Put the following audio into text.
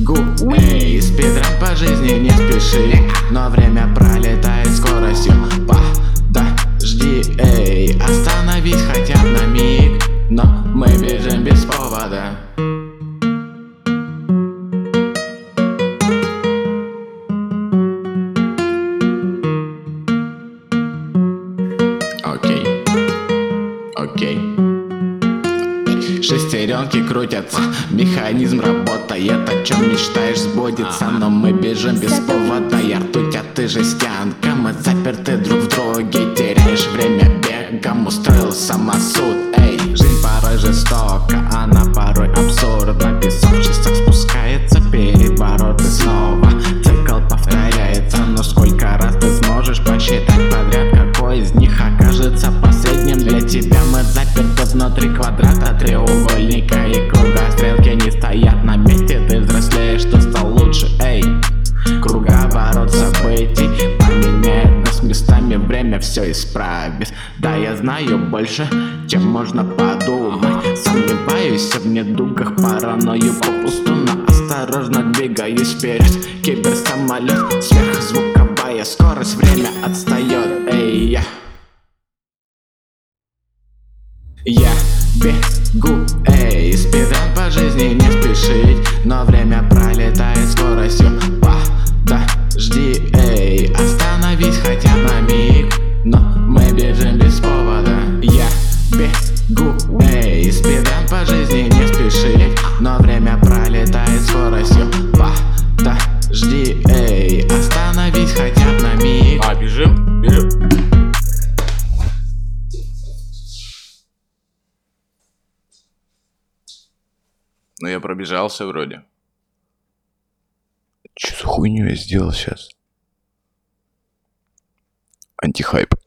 бегу, эй, спидран по жизни не спеши, но время пролетает скоростью. Подожди, эй, остановись хотя бы на миг, но мы бежим без повода. Окей. Шестеренки крутятся, механизм работает. О чем мечтаешь сбудется, но мы бежим без повода. Я ртуть, а ты жестянка, мы заперты друг в друге. Теряешь время бегом, устроил самосуд. Эй, жизнь порой жестока, она порой абсурдна. Песок в часах спускается, перевороты снова. Цикл повторяется, но сколько раз ты сможешь посчитать подряд, какой из них окажется последним для тебя? Мы заперты внутри квадрата, треугольника и круга. Стрелки не стоят на месте, ты взрослеешь, ты стал лучше, эй. Круговорот событий поменяет нас местами, время все исправит. Да, я знаю больше, чем можно подумать. Сомневаюсь в недугах, паранойю попусту, но осторожно двигаюсь вперед. Киберсамолет, сверхзвуковая скорость, время отстает, эй. Я бегу, эй, спидран по жизни не спешить, но время пролетает скоростью. Подожди, эй, остановись хотя бы на миг, но мы бежим без повода. Я бегу, эй, спидран по жизни не спешить, но время пролетает скоростью. Подожди, эй, остановись хотя бы на миг. Бежим. Ну я пробежался вроде. Че за хуйню я сделал сейчас? Антихайп.